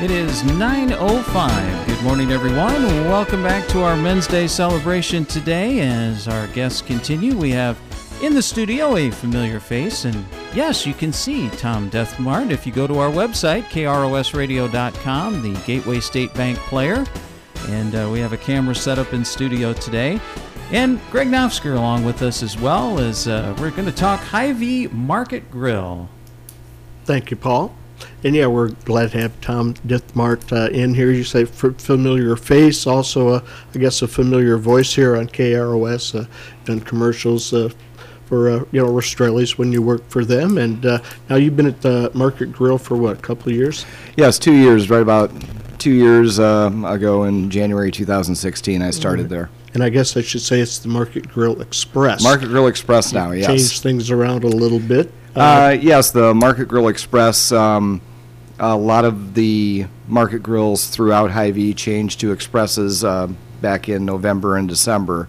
It is 9:05. Good morning, everyone. Welcome back to our Men's Day celebration today. As our guests continue, we have in the studio a familiar face, and yes, you can see Tom Deathmart if you go to our website, krosradio.com, the Gateway State Bank player, and we have a camera set up in studio today. And Greg Nofsker along with us as well, as we're going to talk Hy-Vee Market Grill. Thank you, Paul. And yeah, we're glad to have Tom Deathmart in here. You say familiar face, also I guess a familiar voice here on KROS. Done commercials for Rastrelli's when you worked for them, and now you've been at the Market Grill for what, a couple of years? Yes, 2 years. Right about 2 years ago in January 2016, I started there. And I guess I should say it's the Market Grill Express. Market Grill Express now, yes. Changed things around a little bit. Yes, the Market Grill Express. A lot of the Market Grills throughout Hy-Vee changed to Expresses back in November and December.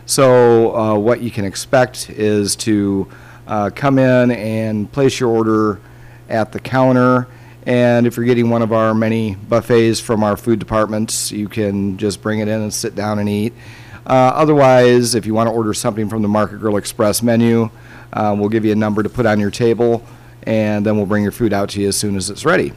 So what you can expect is to come in and place your order at the counter. And if you're getting one of our many buffets from our food departments, you can just bring it in and sit down and eat. Otherwise, if you want to order something from the Market Grill Express menu, we'll give you a number to put on your table, and then we'll bring your food out to you as soon as it's ready.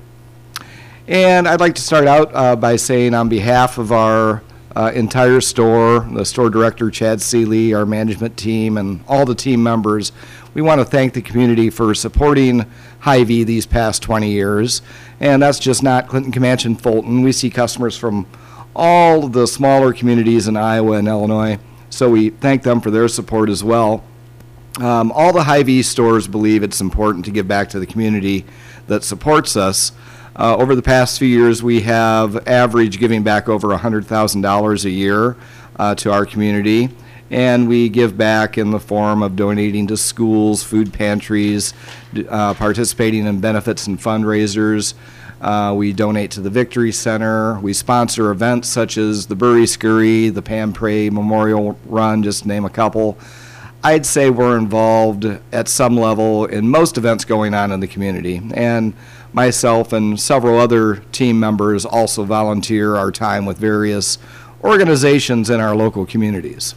And I'd like to start out by saying on behalf of our entire store, the store director, Chad Seeley, our management team, and all the team members, we want to thank the community for supporting Hy-Vee these past 20 years. And that's just not Clinton, Comanche, and Fulton. We see customers from all the smaller communities in Iowa and Illinois, so we thank them for their support as well. All the Hy-Vee stores believe it's important to give back to the community that supports us. Over the past few years, we have averaged giving back over $100,000 a year to our community, and we give back in the form of donating to schools, food pantries, participating in benefits and fundraisers. We donate to the Victory Center. We sponsor events such as the Burry Scurry, the Pam Prey Memorial Run, just to name a couple. I'd say we're involved at some level in most events going on in the community. And myself and several other team members also volunteer our time with various organizations in our local communities.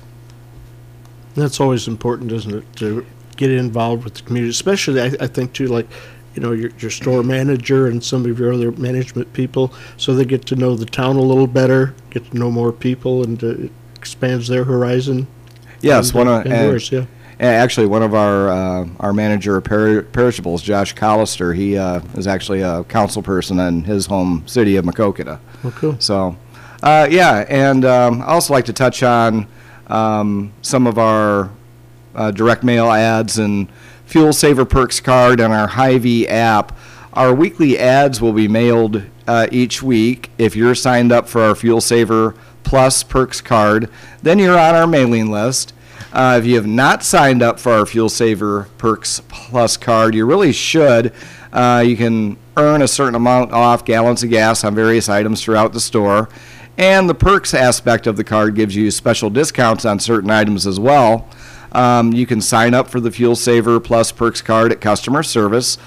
That's always important, isn't it, to get involved with the community, especially I think too, like, your store manager and some of your other management people, so they get to know the town a little better, get to know more people, and it expands their horizon. Yes, Actually, one of our manager of perishables, Josh Collister, he is actually a council person in his home city of Maquoketa. Oh, cool. So, and I also like to touch on some of our direct mail ads and Fuel Saver Perks card and our Hy-Vee app. Our weekly ads will be mailed each week. If you're signed up for our Fuel Saver Plus Perks card, then you're on our mailing list. If you have not signed up for our Fuel Saver Perks Plus card, you really should. You can earn a certain amount off gallons of gas on various items throughout the store. And the perks aspect of the card gives you special discounts on certain items as well. You can sign up for the Fuel Saver Plus Perks card at customer service,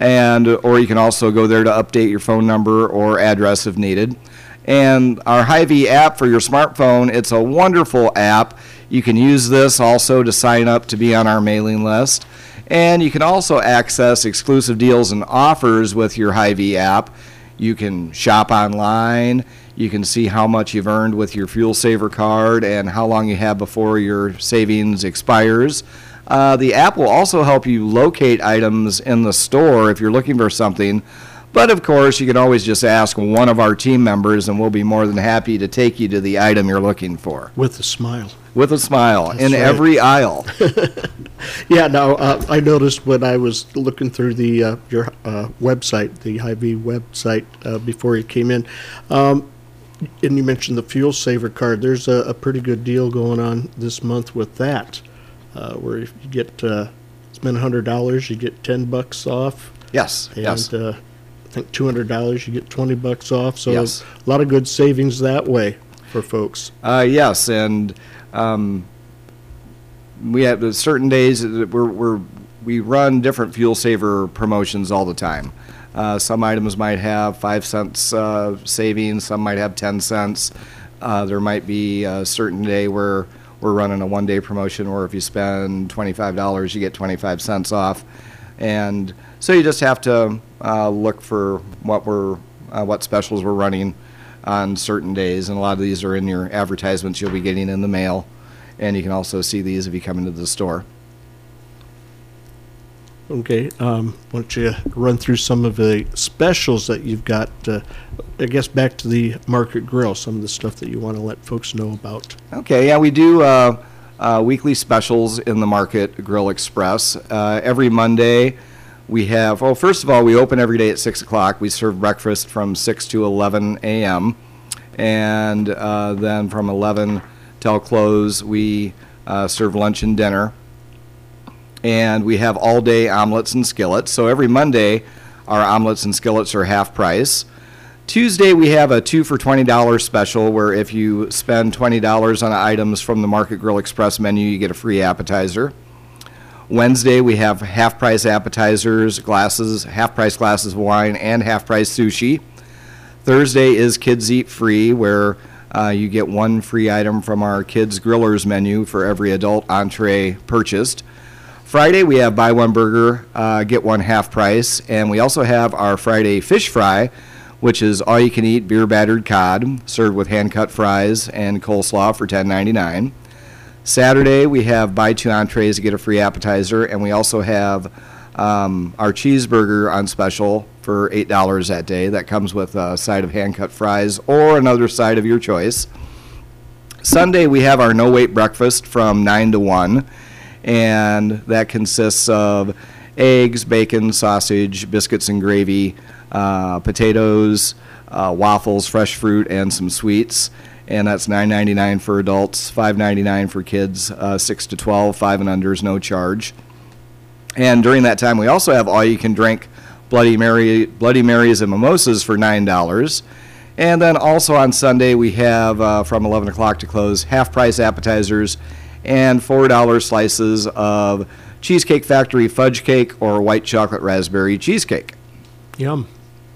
or you can also go there to update your phone number or address if needed. And our Hy-Vee app for your smartphone, it's a wonderful app. You can use this also to sign up to be on our mailing list. And you can also access exclusive deals and offers with your Hy-Vee app. You can shop online. You can see how much you've earned with your Fuel Saver card and how long you have before your savings expires. The app will also help you locate items in the store if you're looking for something. But, of course, you can always just ask one of our team members, and we'll be more than happy to take you to the item you're looking for. With a smile. With a smile. That's in right. Every aisle. Yeah, now, I noticed when I was looking through your website, the Hy-Vee website, before you came in, and you mentioned the Fuel Saver card. There's a pretty good deal going on this month with that, where if you get spend $100, you get $10 off. Yes, and, yes. I think $200, you get $20 off. So yes. A lot of good savings that way for folks. Yes, and we have certain days that we're we run different fuel saver promotions all the time. Some items might have 5 cents savings, some might have 10 cents. There might be a certain day where we're running a one-day promotion where if you spend $25, you get 25 cents off. And so you just have to look for what specials we're running on certain days. And a lot of these are in your advertisements you'll be getting in the mail. And you can also see these if you come into the store. Okay, why don't you run through some of the specials that you've got, I guess back to the Market Grill, some of the stuff that you want to let folks know about. Okay, yeah, we do weekly specials in the Market Grill Express. Every Monday we have, first of all, we open every day at 6 o'clock. We serve breakfast from 6 to 11 a.m. And then from 11 till close, we serve lunch and dinner. And we have all-day omelets and skillets. So every Monday, our omelets and skillets are half price. Tuesday, we have a 2 for $20 special where if you spend $20 on items from the Market Grill Express menu, you get a free appetizer. Wednesday, we have half-price appetizers, glasses, half-price glasses of wine, and half-price sushi. Thursday is Kids Eat Free, where you get one free item from our Kids Grillers menu for every adult entree purchased. Friday, we have buy one burger, get one half price, and we also have our Friday fish fry, which is all you can eat beer battered cod, served with hand-cut fries and coleslaw for $10.99. Saturday, we have buy two entrees to get a free appetizer, and we also have our cheeseburger on special for $8 that day. That comes with a side of hand-cut fries or another side of your choice. Sunday, we have our no-wait breakfast from 9 to 1. And that consists of eggs, bacon, sausage, biscuits and gravy, potatoes, waffles, fresh fruit, and some sweets. And that's $9.99 for adults, $5.99 for kids, 6 to 12, 5 and under is no charge. And during that time, we also have all-you-can-drink Bloody Marys and mimosas for $9. And then also on Sunday, we have from 11 o'clock to close half-price appetizers and $4 slices of Cheesecake Factory fudge cake or white chocolate raspberry cheesecake. Yum.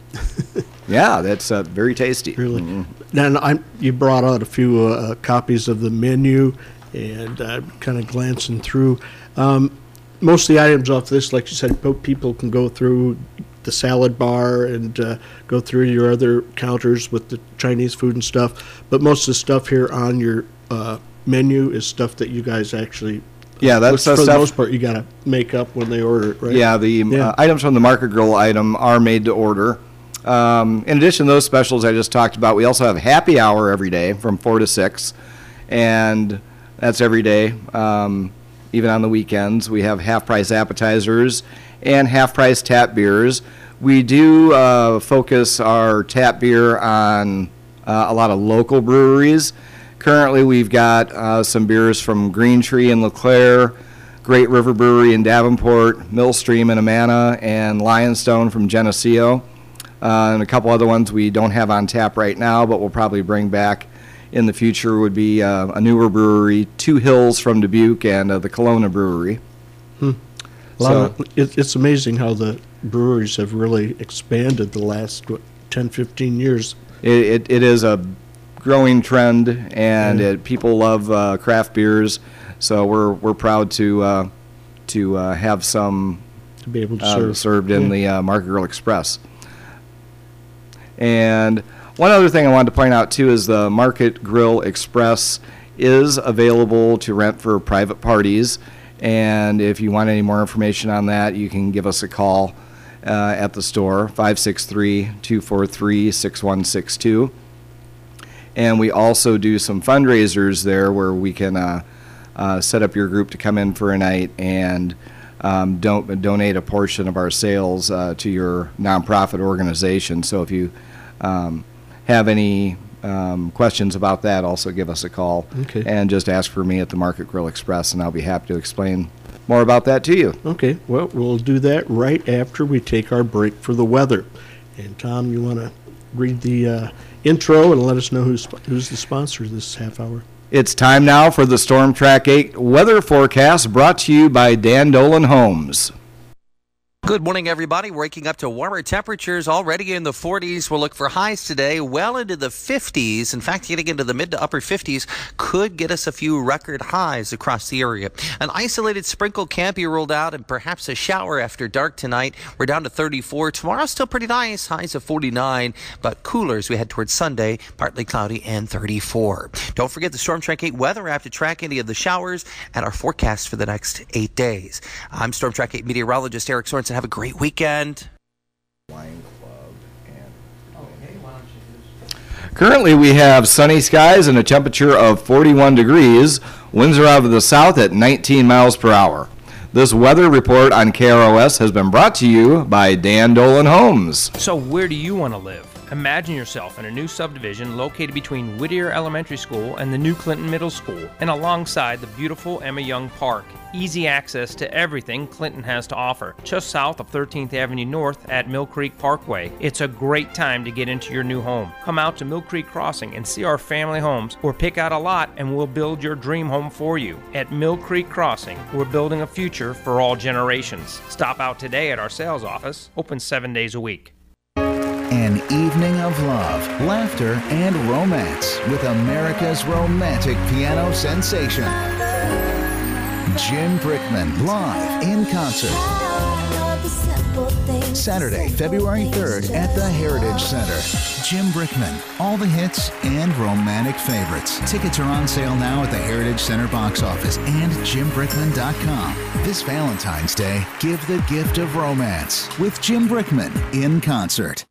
Yeah, that's very tasty. Really. Mm-hmm. Now, you brought out a few copies of the menu, and kind of glancing through. Most of the items off this, like you said, people can go through the salad bar and go through your other counters with the Chinese food and stuff. But most of the stuff here on your menu is stuff that you guys actually, that's for the stuff, most part, you got to make up when they order it, right? Yeah, the items from the Market Grill item are made to order. In addition to those specials I just talked about, we also have happy hour every day from 4 to 6, and that's every day, even on the weekends. We have half-price appetizers and half-price tap beers. We do focus our tap beer on a lot of local breweries. Currently, we've got some beers from Green Tree in LeClaire, Great River Brewery in Davenport, Millstream in Amana, and Lionstone from Geneseo. And a couple other ones we don't have on tap right now, but we'll probably bring back in the future would be a newer brewery, Two Hills from Dubuque, and the Kelowna Brewery. It's amazing how the breweries have really expanded the last 10, 15 years. It is a growing trend, and people love craft beers, so we're proud to have some to be able to served in the Market Grill Express. And one other thing I wanted to point out too is the Market Grill Express is available to rent for private parties, and if you want any more information on that, you can give us a call at the store, 563-243-6162. And we also do some fundraisers there where we can set up your group to come in for a night and donate a portion of our sales to your nonprofit organization. So if you have any questions about that, also give us a call. Okay. And just ask for me at the Market Grill Express, and I'll be happy to explain more about that to you. Okay, well, we'll do that right after we take our break for the weather. And Tom, you want to read the intro and let us know who's the sponsor this half hour? It's time now for the Storm Track 8 weather forecast, brought to you by Dan Dolan Homes. Good morning, everybody. We're waking up to warmer temperatures already in the 40s. We'll look for highs today well into the 50s. In fact, getting into the mid to upper 50s could get us a few record highs across the area. An isolated sprinkle can be ruled out and perhaps a shower after dark tonight. We're down to 34. Tomorrow, still pretty nice. Highs of 49, but cooler as we head towards Sunday. Partly cloudy and 34. Don't forget the Storm Track 8 weather app to track any of the showers and our forecast for the next 8 days. I'm Storm Track 8 meteorologist Eric Sorensen. Have a great weekend. Currently, we have sunny skies and a temperature of 41 degrees. Winds are out of the south at 19 miles per hour. This weather report on KROS has been brought to you by Dan Dolan Homes. So where do you want to live? Imagine yourself in a new subdivision located between Whittier Elementary School and the new Clinton Middle School and alongside the beautiful Emma Young Park. Easy access to everything Clinton has to offer, just south of 13th Avenue North at Mill Creek Parkway. It's a great time to get into your new home. Come out to Mill Creek Crossing and see our family homes, or pick out a lot and we'll build your dream home for you. At Mill Creek Crossing, we're building a future for all generations. Stop out today at our sales office, open 7 days a week. An evening of love, laughter, and romance with America's romantic piano sensation. Jim Brickman live in concert. Saturday, February 3rd at the Heritage Center. Jim Brickman, all the hits and romantic favorites. Tickets are on sale now at the Heritage Center box office and JimBrickman.com. This Valentine's Day, give the gift of romance with Jim Brickman in concert.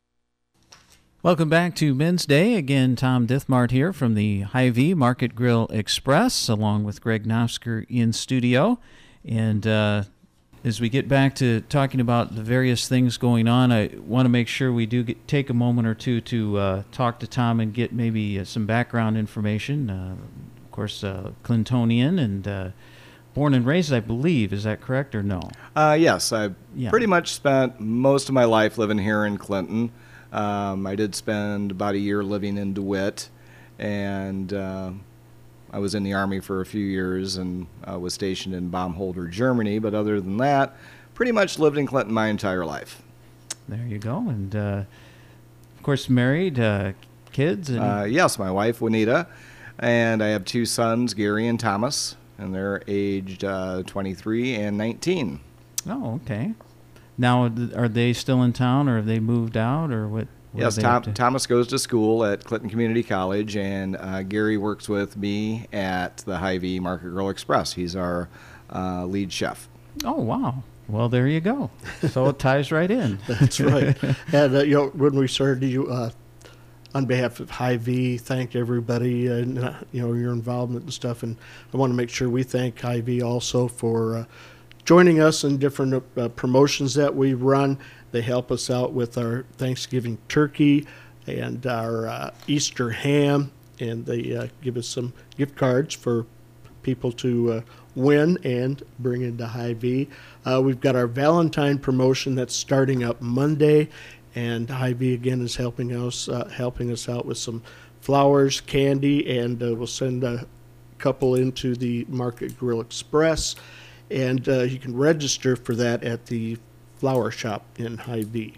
Welcome back to Men's Day. Again, Tom Dithmart here from the Hy-Vee Market Grill Express, along with Greg Nofsker in studio. And as we get back to talking about the various things going on, I want to make sure we do take a moment or two to talk to Tom and get maybe some background information. Of course, Clintonian and born and raised, I believe. Is that correct or no? Yes, I pretty much spent most of my life living here in Clinton. I did spend about a year living in DeWitt, and I was in the Army for a few years and was stationed in Baumholder, Germany. But other than that, pretty much lived in Clinton my entire life. There you go. And, of course, married, kids? And yes, my wife, Juanita, and I have two sons, Gary and Thomas, and they're aged 23 and 19. Oh, okay. Now, are they still in town, or have they moved out, or what? Yes, Thomas goes to school at Clinton Community College, and Gary works with me at the Hy-Vee Market Grill Express. He's our lead chef. Oh, wow. Well, there you go. So it ties right in. That's right. And, when we started, you, on behalf of Hy-Vee, thank everybody and, your involvement and stuff. And I want to make sure we thank Hy-Vee also for joining us in different promotions that we run. They help us out with our Thanksgiving turkey and our Easter ham, and they give us some gift cards for people to win and bring into Hy-Vee. We've got our Valentine promotion that's starting up Monday, and Hy-Vee again is helping us out with some flowers, candy, and we'll send a couple into the Market Grill Express. And you can register for that at the flower shop in Hy-Vee.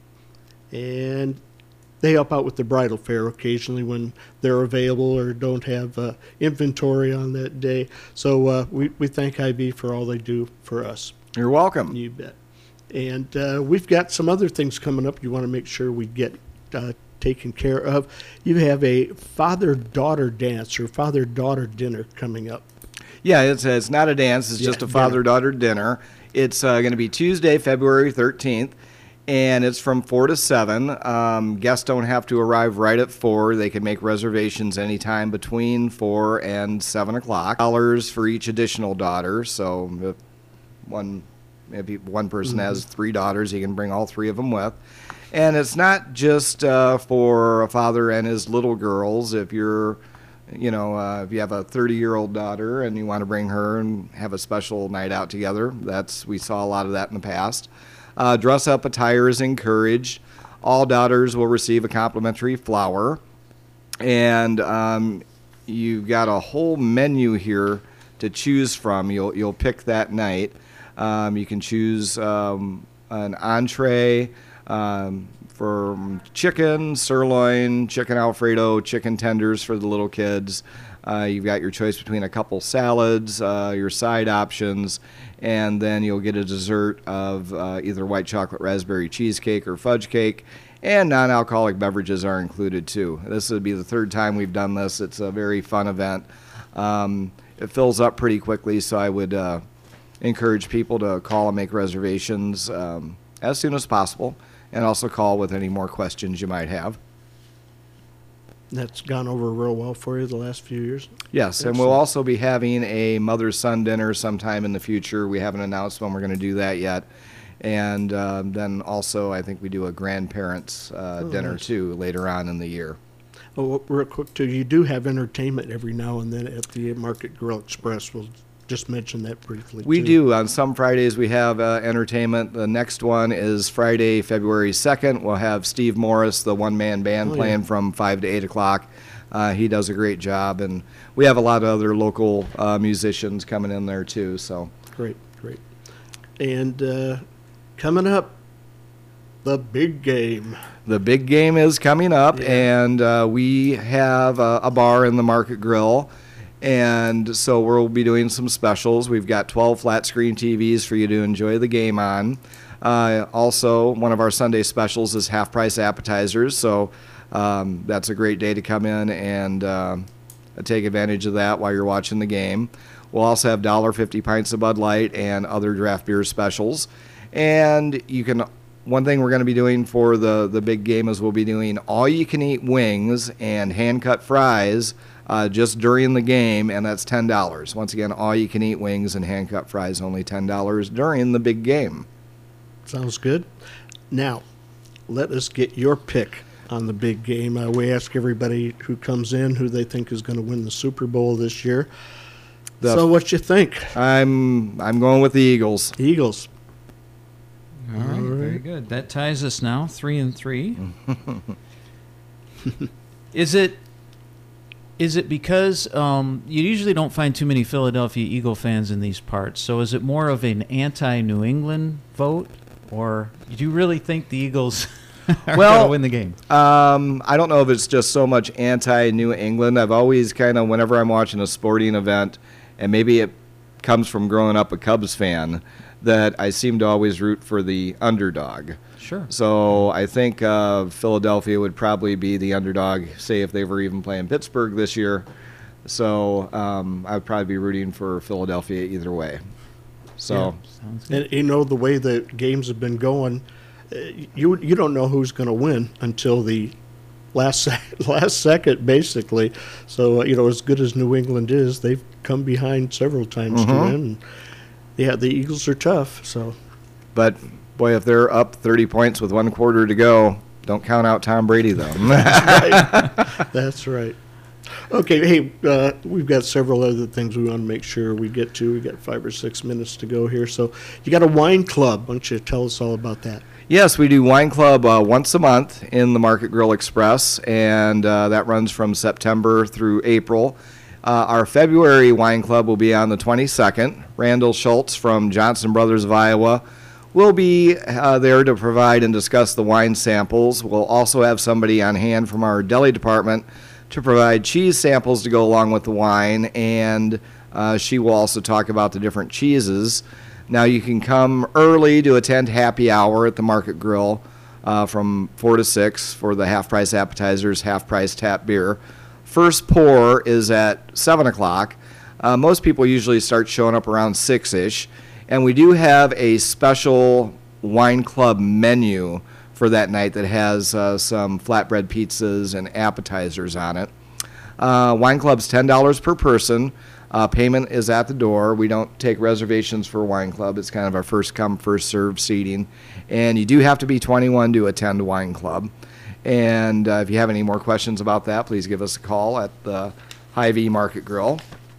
And they help out with the bridal fair occasionally when they're available or don't have inventory on that day. So we thank Hy-Vee for all they do for us. You're welcome. You bet. And we've got some other things coming up you want to make sure we get taken care of. You have a father-daughter dance or father-daughter dinner coming up. Yeah, it's not a dance. It's just a father-daughter dinner. It's going to be Tuesday, February 13th, and it's from 4 to 7. Guests don't have to arrive right at 4. They can make reservations anytime between 4 and 7 o'clock. $1 for each additional daughter. So if one person has 3 daughters, he can bring all 3 of them with. And it's not just for a father and his little girls. If you're if you have a 30-year-old daughter and you want to bring her and have a special night out together, we saw a lot of that in the past. Dress-up attire is encouraged. All daughters will receive a complimentary flower. And you've got a whole menu here to choose from. You'll pick that night. You can choose an entree for chicken, sirloin, chicken Alfredo, chicken tenders for the little kids. You've got your choice between a couple salads, your side options, and then you'll get a dessert of either white chocolate raspberry cheesecake or fudge cake, and non-alcoholic beverages are included too. This would be the third time we've done this. It's a very fun event. It fills up pretty quickly, so I would encourage people to call and make reservations as soon as possible, and also call with any more questions you might have. That's gone over real well for you the last few years? Yes, and we'll also be having a mother-son dinner sometime in the future. We haven't announced when we're going to do that yet. And then also I think we do a grandparents dinner, nice. too, later on in the year. Oh, real quick, too, you do have entertainment every now and then at the Market Grill Express. We'll just mention that briefly, We too. do. On some Fridays we have entertainment. The next one is Friday, February 2nd. We'll have Steve Morris, the one-man band, playing from 5 to 8 o'clock. He does a great job, and we have a lot of other local musicians coming in there, too. So Great, great. And coming up, the big game. the big game is coming up, and we have a bar in the Market Grill. And so we'll be doing some specials. We've got 12 flat screen TVs for you to enjoy the game on. Also, one of our Sunday specials is half price appetizers. So that's a great day to come in and take advantage of that while you're watching the game. We'll also have $1.50 pints of Bud Light and other draft beer specials. And you can, one thing we're going to be doing for the big game is we'll be doing all you can eat wings and hand cut fries just during the game, and that's $10. Once again, all you can eat wings and hand cut fries, only $10 during the big game. Sounds good. Now, let us get your pick on the big game. We ask everybody who comes in who they think is going to win the Super Bowl this year. So what you think? I'm going with the Eagles. Eagles. All right, very good. That ties us now 3-3. Is it because you usually don't find too many Philadelphia Eagle fans in these parts? So is it more of an anti-New England vote, or do you really think the Eagles are going to win the game? I don't know if it's just so much anti-New England. I've always kind of, whenever I'm watching a sporting event, and maybe it comes from growing up a Cubs fan, that I seem to always root for the underdog. Sure. So I think Philadelphia would probably be the underdog, say if they were even playing Pittsburgh this year. So I'd probably be rooting for Philadelphia either way. So, sounds good. And you know, the way the games have been going, you don't know who's going to win until the last second, basically. So, as good as New England is, they've come behind several times to win. And, yeah, the Eagles are tough. So, but boy, if they're up 30 points with 1 quarter to go, don't count out Tom Brady, though. That's right. Okay, hey, we've got several other things we want to make sure we get to. We've got 5 or 6 minutes to go here. So you got a wine club. Why don't you tell us all about that? Yes, we do Wine Club once a month in the Market Grill Express, and that runs from September through April. Our February Wine Club will be on the 22nd. Randall Schultz from Johnson Brothers of Iowa will be there to provide and discuss the wine samples. We'll also have somebody on hand from our deli department to provide cheese samples to go along with the wine, and she will also talk about the different cheeses. Now you can come early to attend happy hour at the Market Grill from 4 to 6 for the half-price appetizers, half-price tap beer. First pour is at 7 o'clock. Most people usually start showing up around 6-ish. And we do have a special wine club menu for that night that has some flatbread pizzas and appetizers on it. Wine Club's $10 per person. Payment is at the door. We don't take reservations for Wine Club. It's kind of our first come, first served seating. And you do have to be 21 to attend Wine Club. And if you have any more questions about that, please give us a call at the Hy-Vee Market Grill.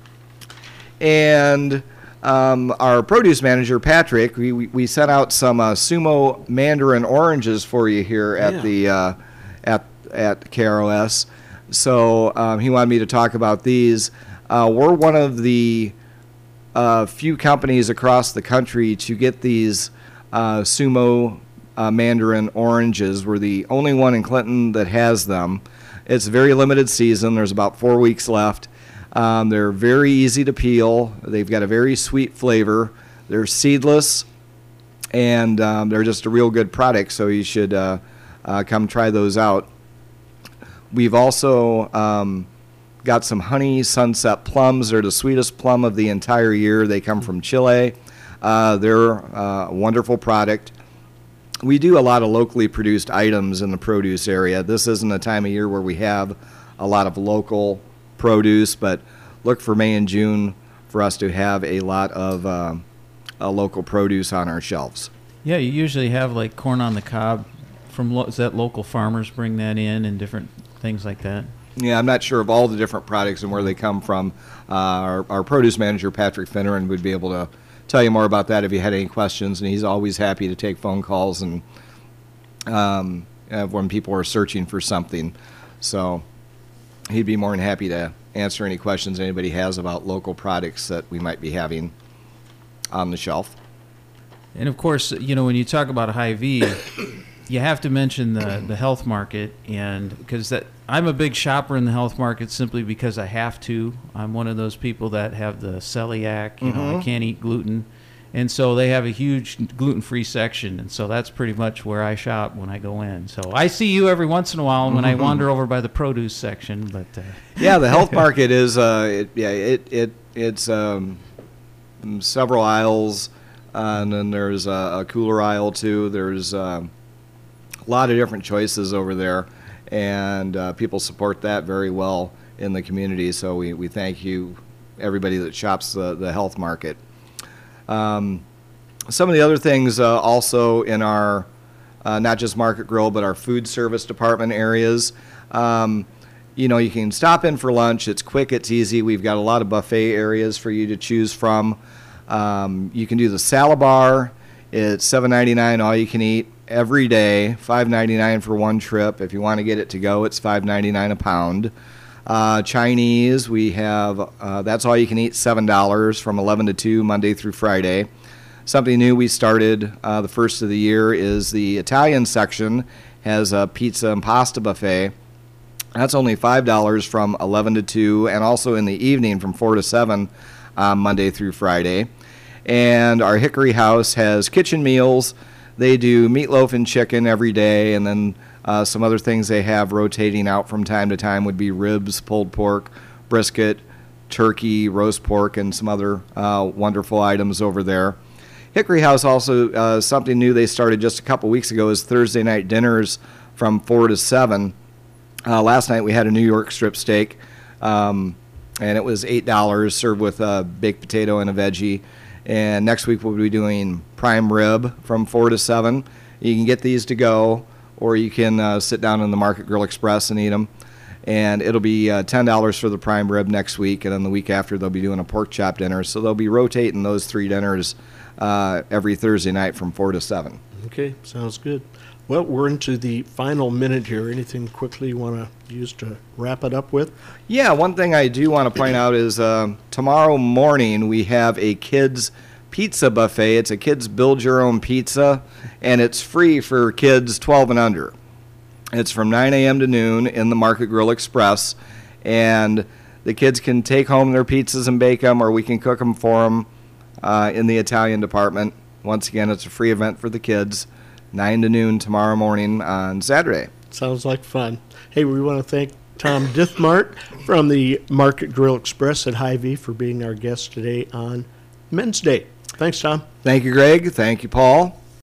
And our produce manager, Patrick, we sent out some Sumo Mandarin oranges for you here at the at KROS. So he wanted me to talk about these. We're one of the few companies across the country to get these Sumo Mandarin oranges. We're the only one in Clinton that has them. It's a very limited season. There's about 4 weeks left. They're very easy to peel. They've got a very sweet flavor. They're seedless, and they're just a real good product, so you should come try those out. We've also got some honey sunset plums. They're the sweetest plum of the entire year. They come from Chile. They're a wonderful product. We do a lot of locally produced items in the produce area. This isn't a time of year where we have a lot of local produce, but look for May and June for us to have a lot of local produce on our shelves. Yeah, you usually have like corn on the cob from is that local farmers bring that in and different things like that? Yeah, I'm not sure of all the different products and where they come from. Our produce manager, Patrick Finneran, would be able to tell you more about that if you had any questions, and he's always happy to take phone calls and when people are searching for something. So he'd be more than happy to answer any questions anybody has about local products that we might be having on the shelf. And of course, you know, when you talk about Hy-Vee, you have to mention the health market, and because I'm a big shopper in the health market simply because I have to. I'm one of those people that have the celiac, you know, I can't eat gluten. And so they have a huge gluten-free section, and so that's pretty much where I shop when I go in. So I see you every once in a while when I wander over by the produce section. But yeah, the health market is it's several aisles, and then there's a cooler aisle too. There's a lot of different choices over there, and people support that very well in the community. So we thank you, everybody that shops the health market. Some of the other things also in our not just Market Grill but our food service department areas, you know, you can stop in for lunch. It's quick, it's easy. We've got a lot of buffet areas for you to choose from. You can do the salad bar. It's $7.99 all you can eat every day, $5.99 for one trip. If you want to get it to go, it's $5.99 a pound. Chinese, we have, that's all you can eat, $7 from 11 to 2, Monday through Friday. Something new we started the first of the year is the Italian section has a pizza and pasta buffet. That's only $5 from 11 to 2, and also in the evening from 4 to 7, Monday through Friday. And our Hickory House has kitchen meals. They do meatloaf and chicken every day, and then some other things they have rotating out from time to time would be ribs, pulled pork, brisket, turkey, roast pork, and some other wonderful items over there. Hickory House also, something new they started just a couple weeks ago is Thursday night dinners from 4 to 7. Last night we had a New York strip steak, and it was $8 served with a baked potato and a veggie. And next week we'll be doing prime rib from 4 to 7. You can get these to go, or you can sit down in the Market Grill Express and eat them. And it'll be $10 for the prime rib next week, and then the week after they'll be doing a pork chop dinner. So they'll be rotating those 3 dinners every Thursday night from 4 to 7. Okay, sounds good. Well, we're into the final minute here. Anything quickly you want to use to wrap it up with? Yeah, one thing I do want to point out is tomorrow morning we have a kids' pizza buffet. It's a kids' build-your-own pizza, and it's free for kids 12 and under. It's from 9 a.m. to noon in the Market Grill Express, and the kids can take home their pizzas and bake them, or we can cook them for them in the Italian department. Once again, it's a free event for the kids, 9 to noon tomorrow morning on Saturday. Sounds like fun. Hey, we want to thank Tom Dithmart from the Market Grill Express at Hy-Vee for being our guest today on Men's Day. Thanks, Tom. Thank you, Greg. Thank you, Paul.